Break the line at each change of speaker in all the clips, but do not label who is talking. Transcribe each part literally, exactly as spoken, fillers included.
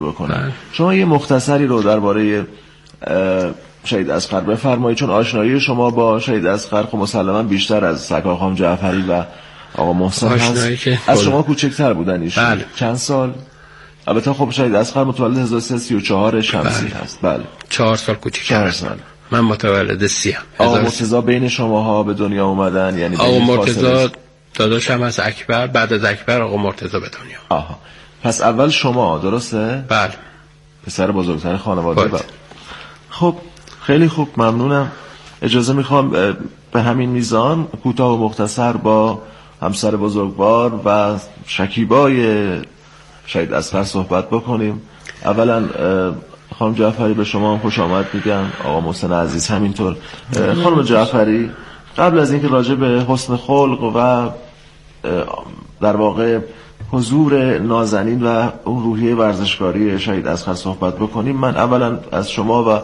بکنم. شما یه مختصری رو درباره شهید اصغر بفرمایید، چون آشنایی شما با شهید اصغر خب مسلما بیشتر از سرکار خانم جعفری و آقا محسن هست. از شما کوچکتر بودن ایشون.
بله.
چند سال؟ البته خب شهید اصغر متولد هزار و سیصد و سی و چهار شمسی بله. هست. بله.
چهار سال کوچکتر هست. من متولد سی ام.
آقا مرتضی بین شماها به دنیا اومدن، یعنی
آقا مرتضی داداشم از اکبر، بعد از اکبر آقا مرتضی به دنیا.
آها. پس اول شما، درسته؟
بله.
پسر بزرگتر خانواده. بله. خب خیلی خوب، ممنونم. اجازه میخوام به همین میزان کوتاه و مختصر با همسر بزرگوار و شکیبای شهید اصغر صحبت بکنیم. اولا خانم جعفری به شما خوش آمد میگم، آقا محسن عزیز همینطور. خانم جعفری، قبل از اینکه راجع به حسن خلق و در واقع حضور نازنین و اون روحیه ورزشکاری شهید اصغر صحبت بکنیم، من اولا از شما و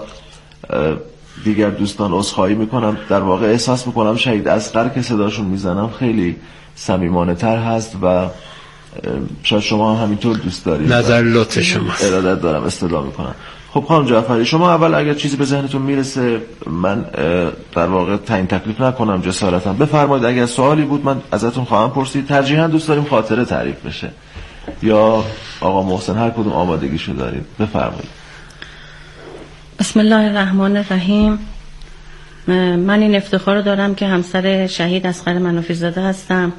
دیگر دوستان عذرخواهی میکنم. در واقع احساس میکنم شهید اصغر که صداشون میزنم خیلی صمیمانه تر هست و شاید شما هم همینطور دوست دارید.
نظر لطف شما.
ارادت دارم، استدعا میکنم. خب خانم جعفری، شما اول اگر چیزی به ذهنتون میرسه، من در واقع تعیین تکلیف نکنم جسارتاً بفرمایید. اگر سوالی بود من ازتون خواهم پرسید. ترجیحاً دوست داریم خاطره تعریف بشه یا آقا محسن، هر کدوم آمادگیشو دارید، بفرمایید.
بسم الله الرحمن الرحیم. من این افتخار رو دارم که همسر شهید اصغر منافی زاده هستم.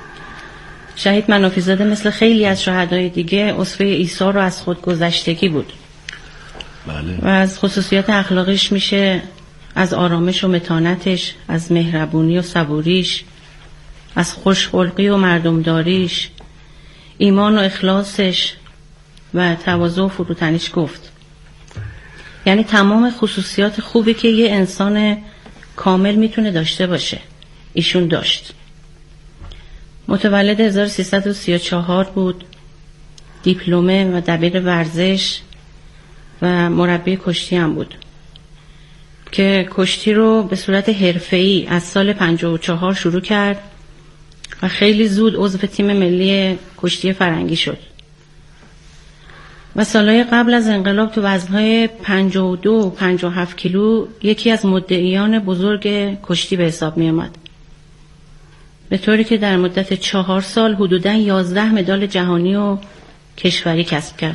شهید منافی زاده مثل خیلی از شهدای دیگه اسوه عیسی رو از خود گذشتگی بود.
بله.
و از خصوصیات اخلاقیش میشه از آرامش و متانتش، از مهربونی و صبوریش، از خوشخلقی و مردمداریش، ایمان و اخلاصش و تواضع و فروتنیش گفت. یعنی تمام خصوصیات خوبی که یه انسان کامل میتونه داشته باشه ایشون داشت. متولد هزار و سیصد و سی و چهار بود. دیپلمه و دبیر ورزش و مربی کشتی هم بود که کشتی رو به صورت حرفه‌ای از سال پنجاه و چهار شروع کرد و خیلی زود عضو تیم ملی کشتی فرنگی شد و سالهای قبل از انقلاب تو وزنهای پنجاه و دو و پنجاه و هفت کیلو یکی از مدعیان بزرگ کشتی به حساب می آمد، به طوری که در مدت چهار سال حدوداً یازده مدال جهانی و کشوری کسب کرد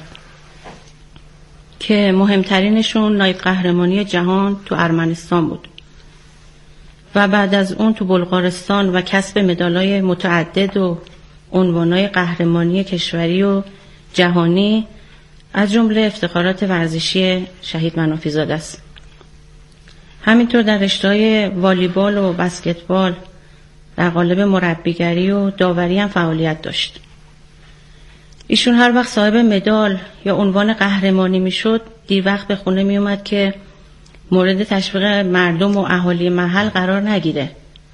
که مهمترینشون نایب قهرمانی جهان تو ارمنستان بود و بعد از اون تو بلغارستان و کسب مدالای متعدد و عنوانای قهرمانی کشوری و جهانی از جمله افتخارات ورزشی شهید منافی زاده است. همینطور در رشته‌های والیبال و بسکتبال در قالب مربیگری و داوری هم فعالیت داشت. ایشون هر وقت صاحب مدال یا عنوان قهرمانی میشد دیر وقت به خونه می اومد که مورد تشویق مردم و اهالی محل قرار نگیره.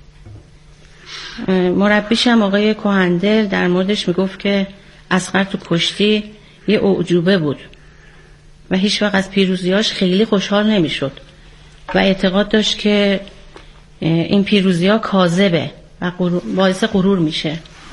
مربیش هم آقای کهندل در موردش میگفت که اصغر تو کشتی یه اعجوبه بود و هیچ وقت از پیروزیاش خیلی خوشحال نمیشد و اعتقاد داشت که این پیروزی‌ها کاذبه و باعث غرور میشه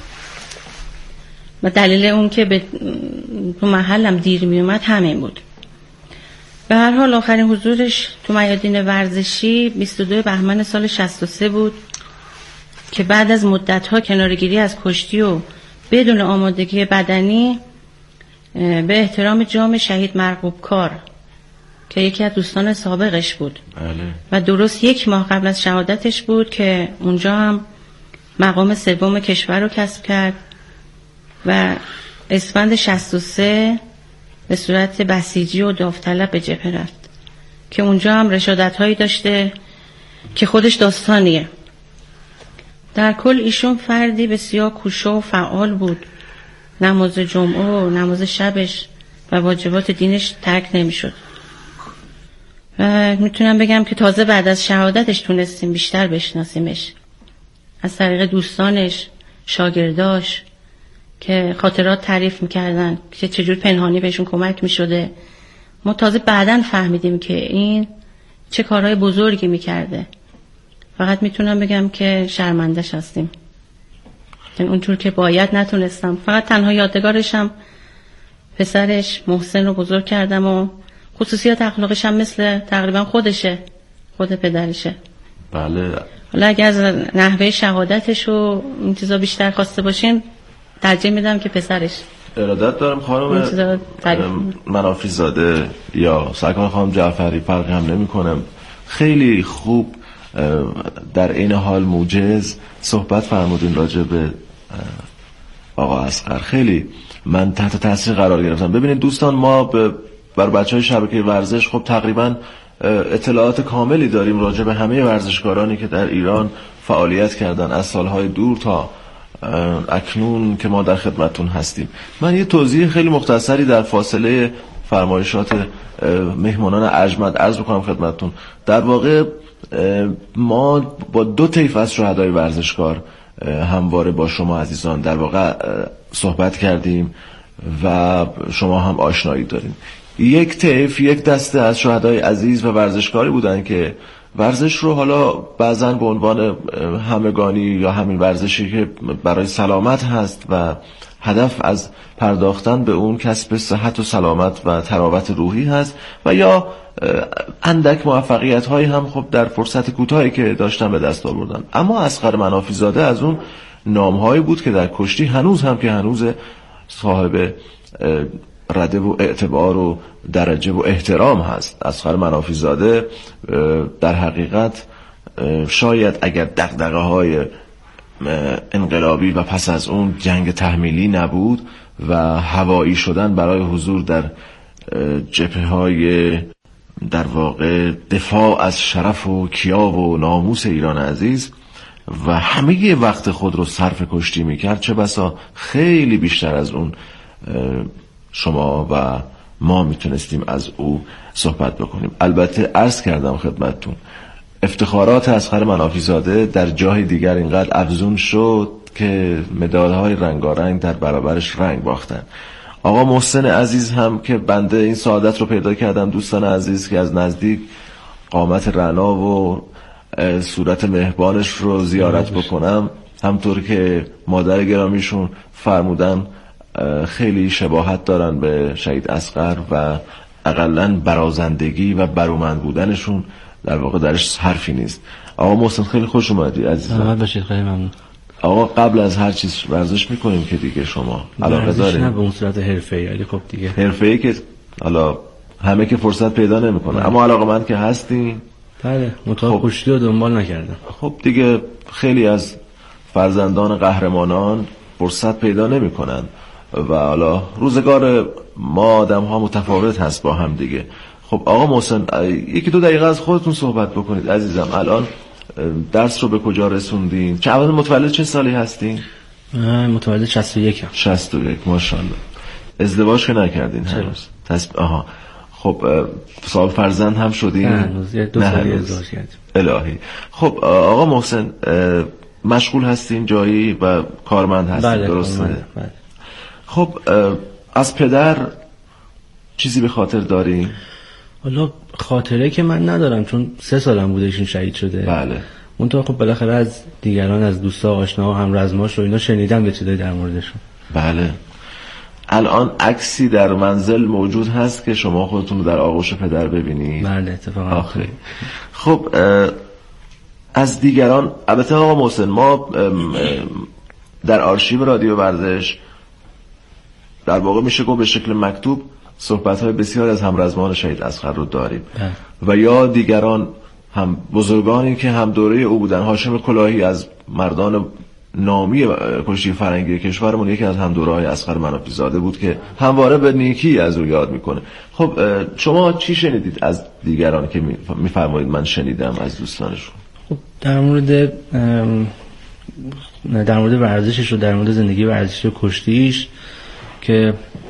و دلیل اون که به تو محلم دیر می اومد همین بود. به هر حال آخرین حضورش تو میادین ورزشی بیست و دو بهمن سال شصت و سه بود که بعد از مدت‌ها کنارگیری از کشتی و بدون آمادگی بدنی به احترام جام شهید مرغوب کار که یکی از دوستان سابقش بود
بله.
و درست یک ماه قبل از شهادتش بود که اونجا هم مقام سوم کشور رو کسب کرد و اسفند شصت و سه به صورت بسیجی و داوطلب به جبهه رفت که اونجا هم رشادت هایی داشته که خودش داستانیه. در کل ایشون فردی بسیار کوشا و فعال بود. نماز جمعه و نماز شبش و واجبات دینش ترک نمیشد. و میتونم بگم که تازه بعد از شهادتش تونستیم بیشتر بشناسیمش از طریق دوستانش، شاگرداش که خاطرات تعریف میکردن که چجور پنهانی بهشون کمک میشده. ما تازه بعداً فهمیدیم که این چه کارهای بزرگی میکرده. فقط میتونم بگم که شرمنده‌اش هستیم، یعنی اونجور که باید نتونستم. فقط تنها یادگارشم پسرش محسن رو بزرگ کردم و خصوصیات اخلاقش هم مثل تقریبا خودشه، خود پدرشه.
بله.
حالا اگه از نحوه شهادتش و این چیزا بیشتر خواسته باشین ترجیح میدم که پسرش.
ارادت دارم خانم منافی زاده یا سرکار خانم جعفری، فرقی هم نمی کنم. خیلی خوب در این حال موجز صحبت فرمودین راجع به آقا اصغر. خیلی من تحت تاثیر قرار گرفتم. ببینید دوستان، ما بر بچهای شبکه ورزش خب تقریبا اطلاعات کاملی داریم راجع به همه ورزشکارانی که در ایران فعالیت کردن از سالهای دور تا اکنون که ما در خدمتون هستیم. من یه توضیح خیلی مختصری در فاصله فرمایشات مهمانان ارجمند عرض بکنم خدمتون. در واقع ما با دو طیف از شهدای ورزشکار همواره با شما عزیزان در واقع صحبت کردیم و شما هم آشنایی داریم. یک طیف، یک دسته از شهدای عزیز و ورزشکاری بودن که ورزش رو حالا بعضن به عنوان همگانی یا همین ورزشی که برای سلامت هست و هدف از پرداختن به اون کسب صحت و سلامت و تراوت روحی هست، و یا اندک موفقیت هایی هم خب در فرصت کوتاهی که داشتن به دست آوردن. اما اصغر منافی زاده از اون نام هایی بود که در کشتی هنوز هم که هنوز صاحب رده و اعتبار و درجه و احترام هست. اصغر منافی زاده در حقیقت شاید اگر دغدغه های انقلابی و پس از اون جنگ تحمیلی نبود و هوایی شدن برای حضور در جبهه های در واقع دفاع از شرف و کیاب و ناموس ایران عزیز و همه وقت خود رو صرف کشتی میکرد، چه بسا خیلی بیشتر از اون شما و ما میتونستیم از او صحبت بکنیم. البته عرض کردم خدمتتون افتخارات اصغر منافی زاده در جای دیگر اینقدر افزون شد که مدال‌های رنگارنگ در برابرش رنگ باختن. آقا محسن عزیز هم که بنده این سعادت رو پیدا کردم دوستان عزیز که از نزدیک قامت رعنا و صورت مهربانش رو زیارت بکنم، همطور که مادر گرامیشون فرمودن خیلی شباهت دارن به شهید اصغر و اقلن برازندگی و برومند بودنشون در واقع درش حرفی نیست. آقا محسن خیلی خوش اومدی عزیزم.
سلامت باشید. خیلی ممنون.
آقا قبل از هر چیز ورزش میکنیم که دیگه شما علاقه دارید؟
نه به اون صورت حرفه‌ای، ولی خب دیگه
حرفه‌ای که حالا همه که فرصت پیدا نمیکنن، اما علاقه مند که هستین.
بله. مطابق
خب.
کشتی رو دنبال نکردم.
خب دیگه خیلی از فرزندان قهرمانان فرصت پیدا نمیکنن و حالا روزگار ما آدم ها متفاوت هست با هم دیگه. خب آقا محسن یکی دو دقیقه از خودتون صحبت بکنید عزیزم. الان درس رو به کجا رسوندین؟ چه اول متولد چه سالی هستین؟
متولد شصت و یک ام.
شصت و یک ماشاءالله. ازدواج که نکردین هنوز؟ تصب... آها. خب صاحب فرزند هم شدین؟
نه هنوز. دو سالی ازدواج کردیم.
الهی. خب آقا محسن مشغول هستین جایی و کارمند هستین؟
بله
درسته؟
بله.
خب از پدر چیزی به خاطر داری؟
حالا خاطره که من ندارم چون سه سالم بوده ایشون شهید شده.
بله.
اون تو خب بالاخره از دیگران، از دوستا، آشنا و هم رزماش و اینا شنیدم به چیزایی در موردشون.
بله. الان عکسی در منزل موجود هست که شما خودتون رو در آغوش پدر ببینید؟
بله اتفاقا.
آخه. خب از دیگران، البته آقا محسن ما در آرشیو رادیو ورزش در واقع میشه گفت به شکل مکتوب صحبت‌های بسیار از همرزمان شهید اصغر رو داریم اه. و یا دیگران هم بزرگانی که هم دوره او بودن. هاشم کلاهی از مردان نامی کشتی فرنگی کشورمون یکی از هم دوره‌های اصغر منافی زاده بود که همواره به نیکی از او یاد میکنه. خب شما چی شنیدید از دیگران که میفرمایید من شنیدم از دوستانشون؟
خب در مورد در مورد ورزشش و در مورد زندگی ورزشی و کشتیش که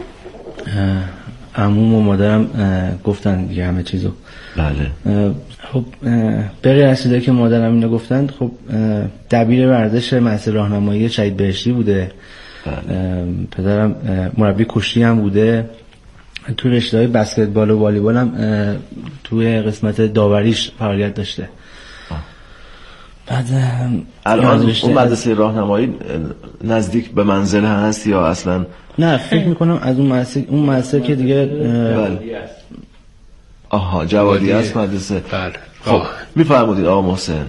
عموم و مادرم گفتن دیگه همه چیزو.
بله.
خب بغیر از چیزایی که مادرم اینو گفتن، خب دبیر ورزش مدرسه راهنمایی شهید بهشتی بوده. بله. پدرم مربی کشتی هم بوده. توی رشته‌های بسکتبال و والیبال هم توی قسمت داوریش فعالیت داشته. بعد
الان اون مدرسه راهنمایی نزدیک به منزل هست یا اصلا؟
نه فکر میکنم از اون مدرسه اون مدرسه که دیگه
بله. آها جوادی است مدرسه.
بله.
خب میفرمودید آقا محسن.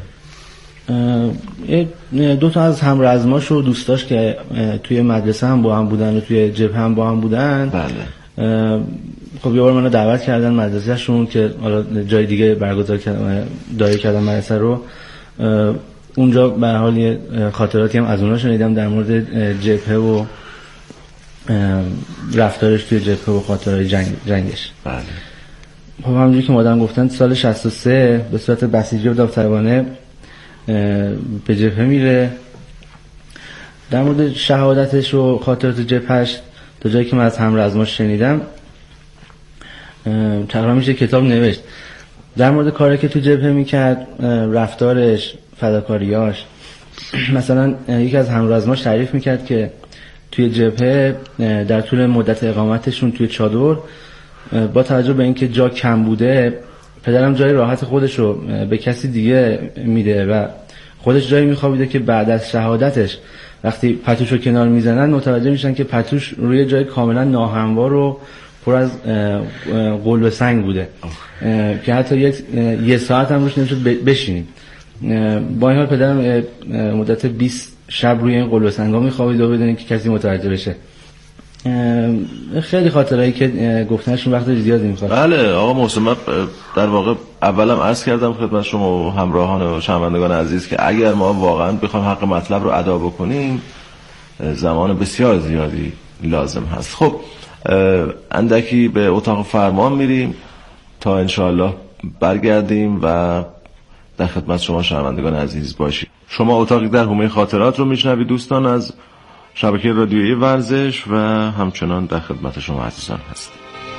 دو تا از همرزماش و دوستاش که توی مدرسه هم با هم بودن و توی جبهه هم با هم بودن،
بله
خب یه بار منو دعوت کردن مدرسهشون که حالا جای دیگه برگزار کردن دایره کردن مدرسه رو. اونجا به هر حال خاطراتی هم از اونها شنیدم در مورد جبهه و رفتارش توی جبهه و خاطرهای جنگ جنگش.
بله.
خب همونجوری که مادرم گفتن سال شصت و سه به صورت بسیجی و داوطلبانه به جبهه میره. در مورد شهادتش و خاطرات جبهش تا جایی که من از همرزماش شنیدم تقریبا میشه کتاب نوشت در مورد کاری که تو جبهه میکرد، رفتارش، فداکاریاش. مثلا یکی از همرزماش تعریف میکرد که توی جبهه در طول مدت اقامتشون توی چادر با توجه به اینکه جا کم بوده، پدرم جای راحت خودش رو به کسی دیگه میده و خودش جایی میخوابیده که بعد از شهادتش وقتی پتوش رو کنار میزنن متوجه میشن که پتوش روی جای کاملا ناهموار و پر از قلب سنگ بوده که حتی یک یه ساعت هم روش نمیشد بشینیم. با این حال پدرم مدت بیست شب روی این قلب سنگا میخوابید و بدون که کسی متوجه بشه. خیلی خاطرهایی که گفتنشون وقت زیادی میخواد.
بله آقا محسن، من در واقع اولم عرض کردم خدمت شما و همراهان و شنوندگان عزیز که اگر ما واقعا بخوایم حق مطلب رو ادا بکنیم زمان بسیار زیادی لازم هست. خب اندکی به اتاق فرمان میریم تا انشاءالله برگردیم و در خدمت شما شنوندگان عزیز باشیم. شما اتاقی در حومه خاطرات رو میشنوید دوستان از شبکه رادیویی ورزش و همچنان در خدمت شما عزیزان هست.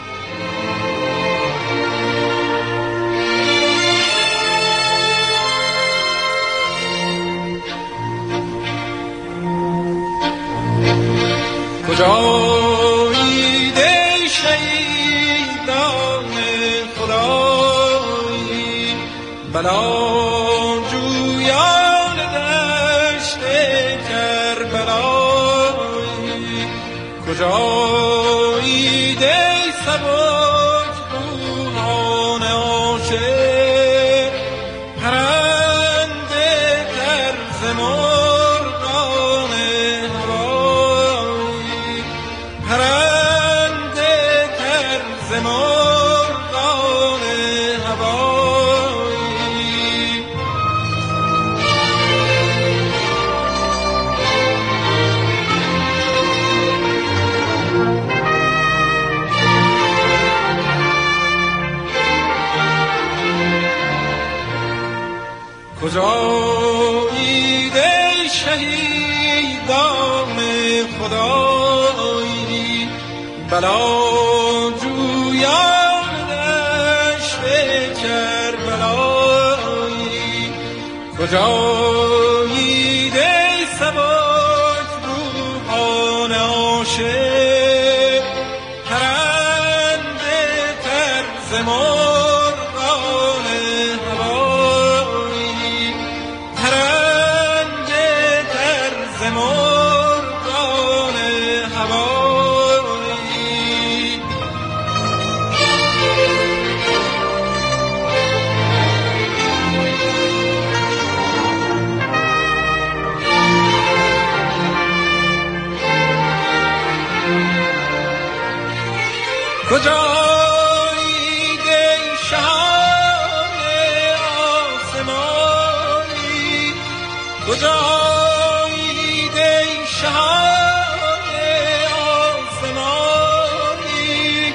کجایی دی شیدان خدایی بلا جویان دشت کربلایی کجایی دی سبک روحان عاشق پرنده طرز مرغان هوایی پرنده طرز مرغان هوایی کجایی دی شهیدان خدایی بلا جویان دشت کربلایی کجایی دی سبک روحان عاشق پرنده طرز مرغان هوایی پرنده طرز مرغان هوایی کجایی دی شهان آسمانی کجایی دی شهان آسمانی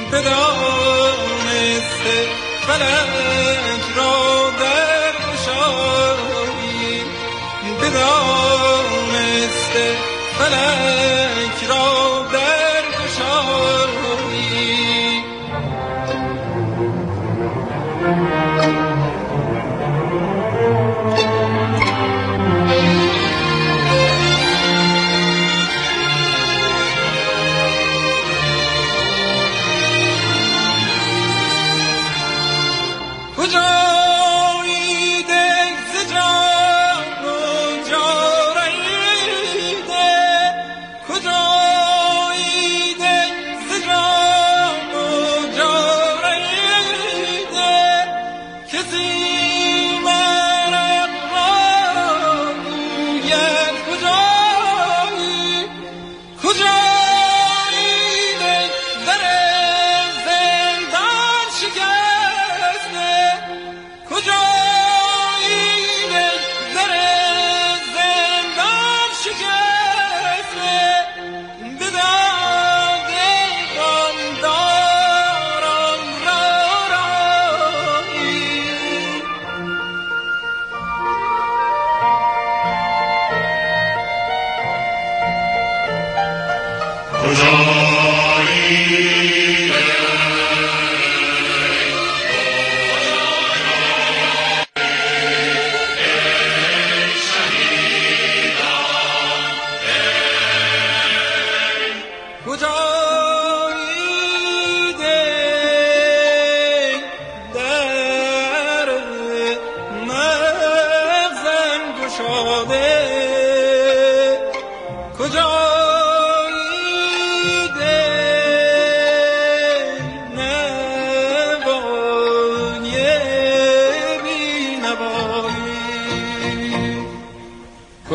بدانسته فلک را در گشایی بدانسته فلک را در گشایی کجایی دی ز جان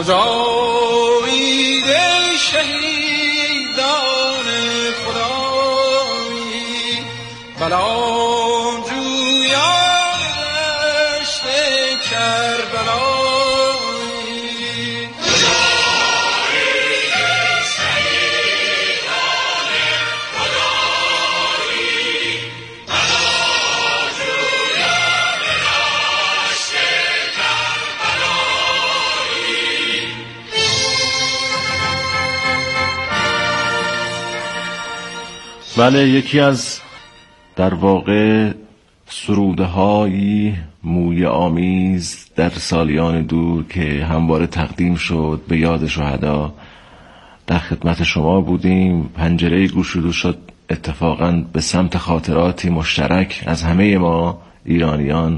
کجایید ای شهیدان خدایی بلا جویان دشت کربلایی
بله، یکی از در واقع سروده هایی موی آمیز در سالیان دور که همواره تقدیم شد به یاد شهدا در خدمت شما بودیم. پنجره گشوده شد اتفاقا به سمت خاطراتی مشترک از همه ما ایرانیان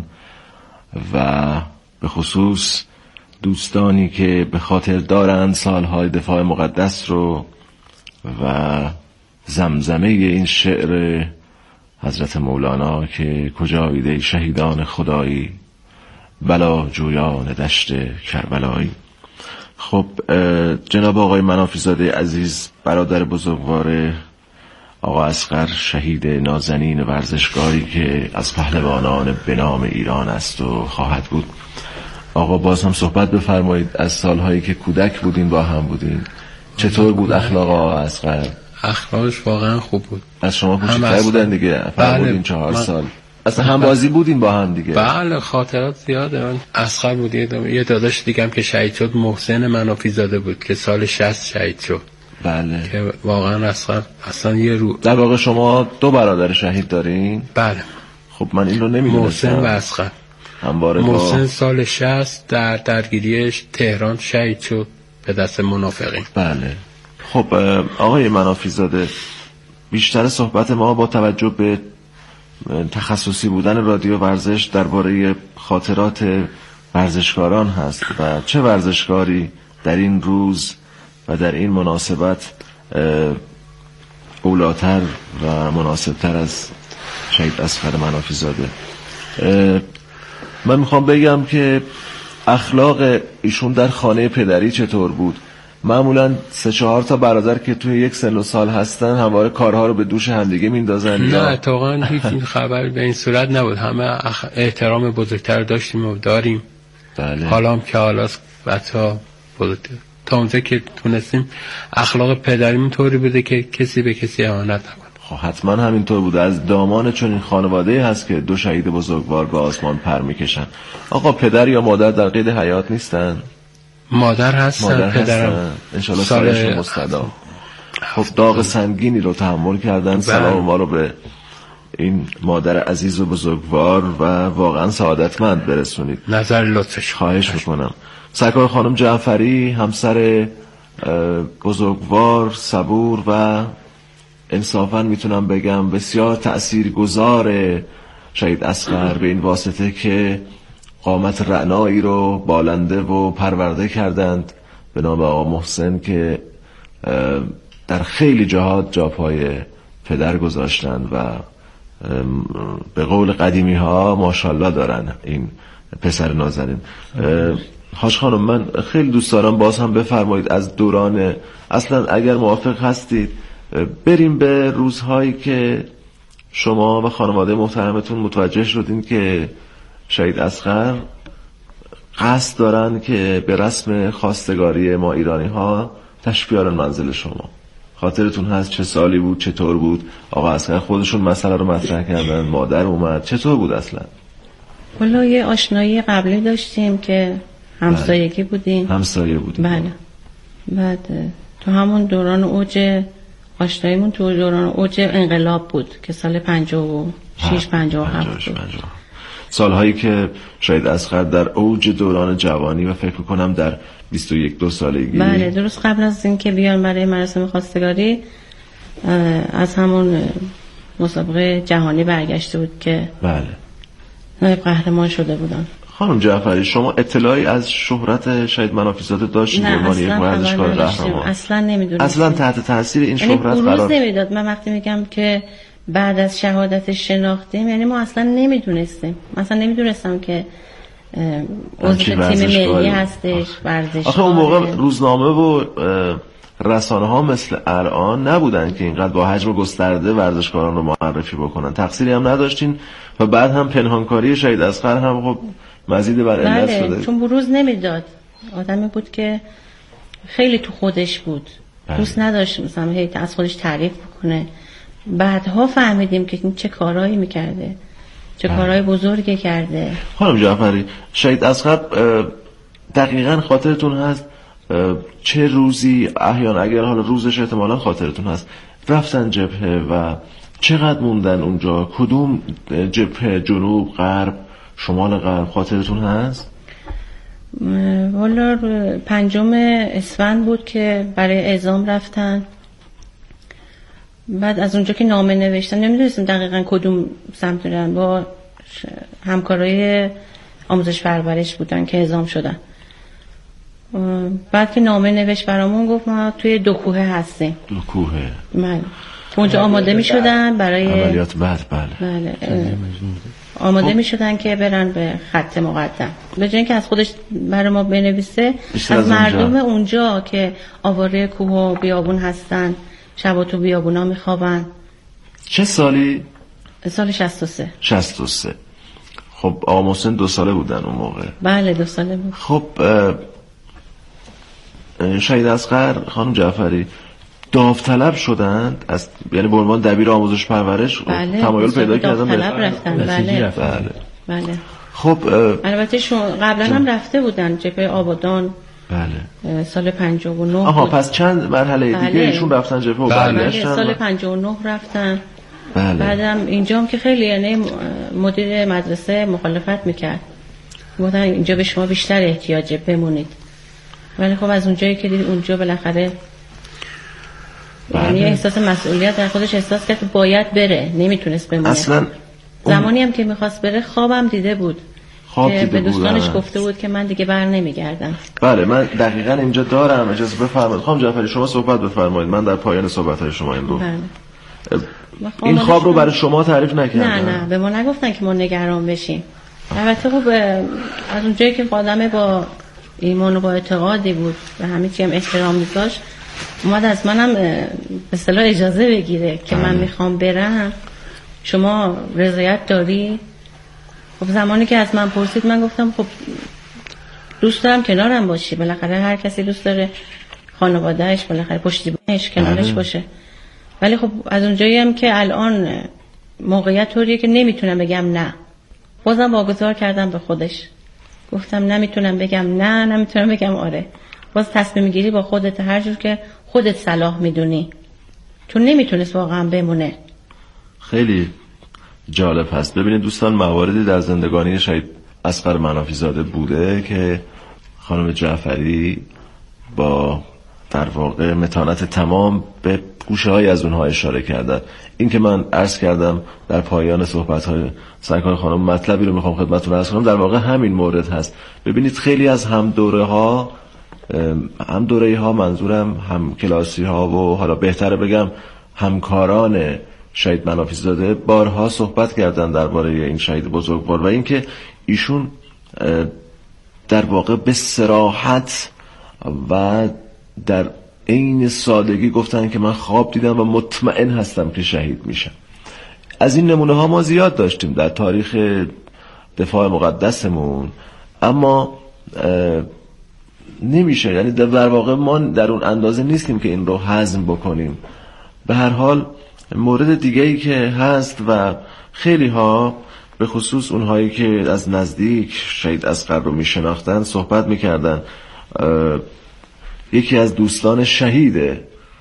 و به خصوص دوستانی که به خاطر دارند سالهای دفاع مقدس رو و زمزمه این شعر حضرت مولانا که کجایید ای شهیدان خدایی بلا جویان دشت کربلایی. خب جناب آقای منافی زاده عزیز، برادر بزرگوار آقا اصغر، شهید نازنین ورزشکاری که از پهلوانان به نام ایران است و خواهد بود، آقا باز هم صحبت بفرمایید از سالهایی که کودک بودین با هم بودین. چطور بود اخلاق آقا اصغر؟
اخلاقش واقعا خوب بود.
از شما کوچکتر بودن دیگه؟ فرمودین چهار من... سال اصلا هم بازی بودین با هم دیگه؟
بله، خاطرات زیاده. من اصغر بود، یه داداش دیگم که شهید شد محسن منافی زاده بود که سال شصت شهید شد.
بله،
که واقعا اصغر اصلا یه رو.
در واقع شما دو برادر شهید دارین؟
بله.
خب من این رو نمیدونستم.
محسن و اصغر.
همواره
محسن
با...
سال شصت در درگیریش تهران شهید شد به دست منافقین.
بله. خب آقای منافی زاده، بیشتر صحبت ما با توجه به تخصصی بودن رادیو ورزش درباره خاطرات ورزشکاران هست و چه ورزشکاری در این روز و در این مناسبت اولاتر و مناسبتر از شهید اصغر منافی زاده. من میخوام بگم که اخلاق ایشون در خانه پدری چطور بود؟ معمولا سه چهار تا برادر که توی یک سن و سال هستن همواره کارها رو به دوش همدیگه میندازن.
نه اتفاقا هیچ این خبر به این صورت نبود. همه احترام بزرگتر داشتیم و داریم.
بله.
حالا هم که حالا بچه‌ها بزرگتر تا اونجا که تونستیم اخلاق پدریمون طوری بوده که کسی به کسی اهانت نکنه.
خب حتما همینطور بوده. از دامان چون این خانواده هست که دو شهید بزرگوار به آسمان پر میکشن. آقا پدر یا مادر در قید حیات نیستن؟
مادر هستن.
مادر
پدرم
انشالله سالشون مستدا. خب داغ سنگینی رو تحمل کردن. سلام ما رو به این مادر عزیز و بزرگوار و واقعا سعادتمند برسونید.
نظر لطفش
خواهش میکنم. سرکار خانم جعفری، همسر بزرگوار، صبور و انصافا میتونم بگم بسیار تأثیرگذار شهید اصغر به این واسطه که قامت رعنایی رو بالنده و پرورده کردند به نام آقا محسن که در خیلی جهات جاپای پدر گذاشتند و به قول قدیمی ها ماشاءالله دارن این پسر نازنین. حاج خانم، من خیلی دوست دارم باز هم بفرمایید از دوران، اصلا اگر موافق هستید بریم به روزهایی که شما و خانواده محترمتون متوجه شدین که شهید اصغر قصد دارن که به رسم خواستگاری ما ایرانی ها تشریف بیارن منزل شما. خاطرتون هست چه سالی بود؟ چطور بود؟ آقا اصغر خودشون مسئله رو مطرح کردن، مادر اومد، چطور بود اصلا؟
والا یه آشنایی قبلی داشتیم که همسایگی بودیم.
همسایه بودیم.
بله. بعد تو همون دوران اوج آشناییمون تو دوران اوج انقلاب بود که سال پنجاه و شش پنجاه و هفت بود.
سالهایی که شاید اصغر در اوج دوران جوانی و فکر میکنم در بیست و یک دو سالگی.
بله، درست قبل از این که بیان برای مراسم خواستگاری از همون مسابقه جهانی برگشته بود که
بله
نایب قهرمان شده بودن.
خانم جعفری، شما اطلاعی از شهرت شهید منافی زاده داشتید به عنوان یک ورزشکار قهرمان؟
اصلا نمیدونستم.
اصلا تحت تاثیر این
یعنی
شهرت قرار
نمیداد. من وقتی میگم که بعد از شهادتش شناختیم، یعنی ما اصلا نمیدونستیم. مثلا نمیدونستم که عضو تیم ملی هستش، ورزشکار.
آخه اون موقع روزنامه و رسانه ها مثل الان نبودن که اینقدر با حجم گسترده ورزشکاران رو معرفی بکنن. تقصیری هم نداشتین و بعد هم پنهانکاری شهید اصغر هم خب مزید بر علت
بله،
شده.
چون بروز نمیداد. آدمی بود که خیلی تو خودش بود. بله. دوست نداشت مثلا هی از خودش تعریف بکنه. بعدها فهمیدیم که این چه کارهایی میکرده، چه بله. کارهای بزرگی کرده.
خانم جعفری، شهید اصغر دقیقاً خاطرتون هست چه روزی، احیانا اگر حالا روزش احتمالاً خاطرتون هست، رفتن جبهه و چقدر موندن اونجا؟ کدوم جبهه؟ جنوب، غرب، شمال غرب؟ خاطرتون هست؟
والا پنجم اسفند بود که برای اعزام رفتن. بعد از اونجا که نامه نوشتن، نمیدونستم دقیقاً کدوم سمت رفتن، با همکارای آموزش پرورش بودن که اعزام شدن. بعد که نامه نوشت برامون گفت ما توی دو کوهه هستیم.
دو کوهه.
بله. اونجا آماده می شدن برای
عملیات بعد. بله.
بله. آماده می شدن که برن به خط مقدم. به جای اینکه از خودش برای ما بنویسه، از, از مردم اونجا. اونجا که آواره کوه و بیابون هستن، شب تو بیابونا می خوابن.
چه سالی؟
سال شصت و سه.
شصت و سه. خب آقا محسن دو ساله بودن اون موقع.
بله دو ساله بود.
خب شهید اصغر، خانم جعفری، داوطلب شدند از، یعنی به عنوان دبیر آموزش پرورش
بله،
تمایل پیدا کردن
داوطلب رفتن. بله.
بله.
بله.
خب
البته شما قبلا هم رفته بودن جبهه آبادان.
بله.
سال پنجاه و نه.
آها
بود.
پس چند مرحله
بله.
دیگه ایشون رفتن جبهه و برگشتن.
بله. سال پنجاه و نه رفتن.
بله.
بعدم اینجا هم که خیلی یعنی مدیر مدرسه مخالفت میکرد. گفتن اینجا به شما بیشتر احتیاجه بمونید. ولی خب از اونجایی که دید اونجا بالاخره یعنی احساس مسئولیت در خودش احساس کرد که باید بره، نمیتونست بمونه.
اصلا
زمانی هم که میخواست بره خوابم دیده بود،
خواب
که
دیده
به دوستانش
بودن.
گفته بود که من دیگه بر نمیگردم.
بله من دقیقاً اینجا دارم، اجازه بفرمایید خانم جعفری شما صحبت بفرمایید، من در پایان صحبت‌های شما این رو
بله.
این خواب رو برای شما تعریف نکردم.
نه نه به ما نگفتن که ما نگران بشیم. البته خب از اونجایی که آدم با ایمان و با اعتقادی بود و همه چی هم احترام می‌ذاشت، اومد از منم به اصطلاح اجازه بگیره که من میخوام برم، شما رضایت داری؟ خب زمانی که از من پرسید من گفتم خب دوست دارم کنارم باشی، بالاخره هر کسی دوست داره خانواده‌اش بالاخره پشتیبانش کنارش باشه. ولی خب از اونجایی هم که الان موقعیت طوریه که نمیتونم بگم نه، بازم واگذار کردم به خودش، گفتم نمیتونم بگم نه، نمیتونم بگم آره، باز تصمیم میگیری با خودت هر جور که خودت صلاح میدونی. چون نمیتونست واقعا بمونه.
خیلی جالب هست. ببینید دوستان، مواردی در زندگانی شهید اصغر منافی زاده بوده که خانم جعفری با در واقع متانت تمام به گوشه های از اونها اشاره کردن. این که من عرض کردم در پایان صحبت های سرکار خانم مطلبی رو میخوام خدمتتون عرض کنم، در واقع همین مورد هست. ببینید خیلی از هم دوره ها هم دوره ها منظورم هم کلاسی ها و حالا بهتره بگم همکاران شهید منافی زاده بارها صحبت کردن درباره این شهید بزرگوار و اینکه ایشون در واقع به صراحت و در عین سادگی گفتن که من خواب دیدم و مطمئن هستم که شهید میشم. از این نمونه ها ما زیاد داشتیم در تاریخ دفاع مقدسمون، اما نمیشه، یعنی در واقع ما در اون اندازه نیستیم که این رو هضم بکنیم. به هر حال مورد دیگه‌ای که هست و خیلی ها به خصوص اونهایی که از نزدیک شهید اصغر رو میشناختن صحبت میکردن، یکی از دوستان شهید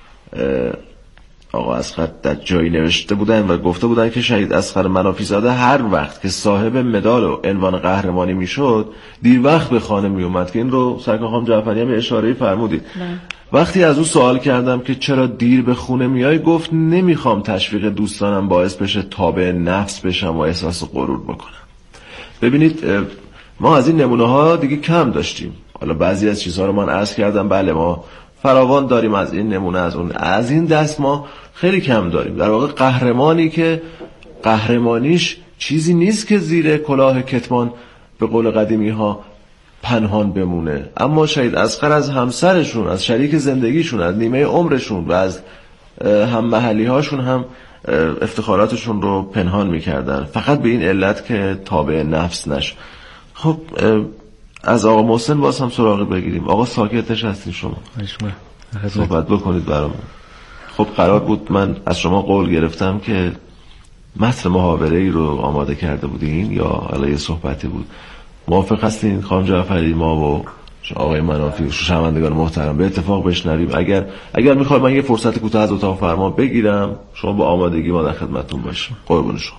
آقا اصغر در جایی نوشته بودن و گفته بودن که شهید اصغر منافی زاده هر وقت که صاحب مدال و عنوان قهرمانی میشد دیر وقت به خانه می اومد، که این رو سرکار خانم جعفری هم اشاره‌ای فرمودید. وقتی از او سوال کردم که چرا دیر به خونه میای، گفت نمیخوام تشویق دوستانم باعث بشه تابع نفس بشم و احساس غرور بکنم. ببینید ما از این نمونه ها دیگه کم داشتیم. حالا بعضی از چیزها رو من عرض کردم، بله ما فراوان داریم از این نمونه، از اون از این دست ما خیلی کم داریم. در واقع قهرمانی که قهرمانیش چیزی نیست که زیر کلاه کتمان به قول قدیمی ها پنهان بمونه. اما شهید اصغر از همسرشون، از شریک زندگیشون، از نیمه عمرشون و از هم محلی هاشون هم افتخاراتشون رو پنهان میکردن، فقط به این علت که تابع نفس نش. خب از آقا محسن باز هم سراغ بگیریم. آقا ساکتش هستین شما، صحبت بکنید برامون. خب قرار بود، من از شما قول گرفتم که متن محاوره ای رو آماده کرده بودین یا علیه صحبتی بود. موافق هستین خانم جعفری ما و آقای منافی شنوندگان محترم به اتفاق بشنویم؟ اگر اگر میخواد من یه فرصت کوتاه از اتاق فرمان بگیرم، شما با آمادگی ما در خدمتتون باشیم. قربون شما.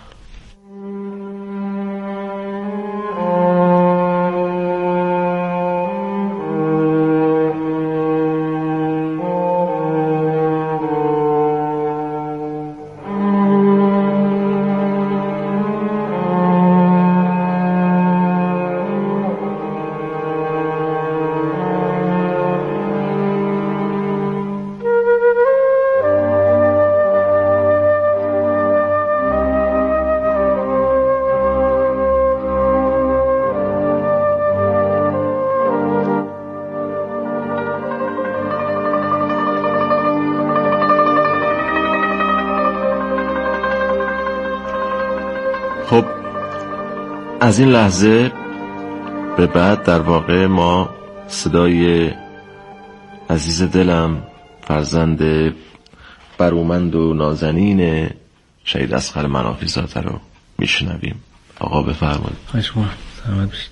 خب از این لحظه به بعد در واقع ما صدای عزیز دلم، فرزند برومند و نازنین شهید اصغر منافی زاده رو میشنویم. آقا بفرمایید.
خواهش می‌کنم. سلامت باشید.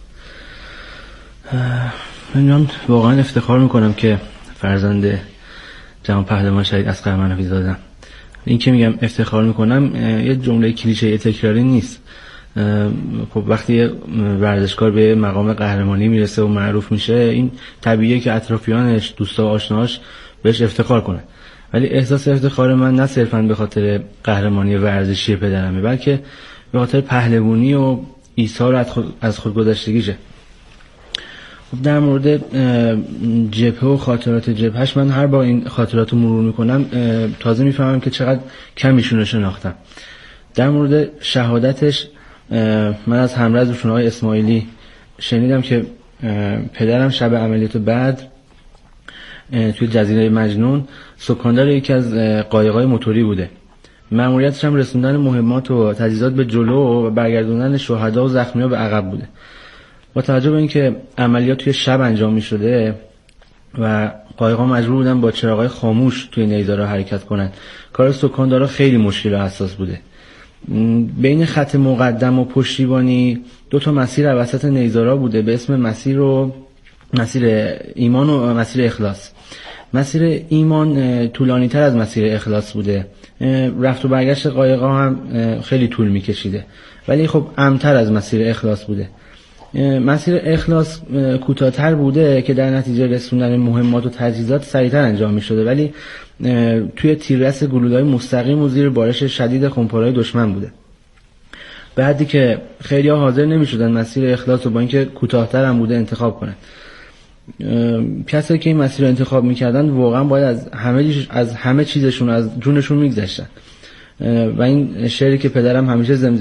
من واقعا افتخار میکنم که فرزند جهان پهلوان شهید اصغر منافی زاده‌ام. این که میگم افتخار میکنم یه جمله کلیشه‌ای تکراری نیست. خب وقتی ورزشکار به مقام قهرمانی میرسه و معروف میشه، این طبیعیه که اطرافیانش، دوستا و آشناهاش بهش افتخار کنن. ولی احساس افتخار من نه صرفاً به خاطر قهرمانی ورزشی پدرمه، بلکه به خاطر پهلوانی و ایثار از خودگذشتگیشه. خب در مورد جبهه و خاطرات جبهش، من هر بار این خاطرات رو مرور میکنم تازه میفهمم که چقدر کم ایشون رو شناختم. در مورد شهادتش من از همرزشون آقای اسماعیلی شنیدم که پدرم شب عملیات بعد توی جزیره مجنون سکاندار یکی از قایق‌های موتوری بوده. مأموریتش هم رسوندن مهمات و تجهیزات به جلو و برگردوندن شهدا و زخمی‌ها به عقب بوده. با توجه به اینکه عملیات توی شب انجام می‌شده و قایق‌ها مجبور بودن با چراغ‌های خاموش توی نیزارا حرکت کنن، کار سکاندارا خیلی مشکل و حساس بوده. بین خط مقدم و پشتیبانی دو تا مسیر وسط نیزارا بوده به اسم مسیر و مسیر ایمان و مسیر اخلاص. مسیر ایمان طولانی تر از مسیر اخلاص بوده، رفت و برگشت قایق‌ها هم خیلی طول می‌کشیده، ولی خب امن‌تر از مسیر اخلاص بوده. مسیر اخلاص کوتاه‌تر بوده که در نتیجه رسوندن مهمات و تجهیزات سریعتر انجام می‌شده، ولی توی تیررس گلوله‌های مستقیم و زیر بارش شدید خمپاره‌های دشمن بوده. بعدی که خیلی‌ها حاضر نمی‌شدن مسیر اخلاص رو با اینکه کوتاه‌تر هم بوده انتخاب کنن. کسایی که این مسیر رو انتخاب می‌کردن واقعا باید از همه از همه چیزشون، از جونشون می‌گذشتن. و این شعری که پدرم همیشه زمزمه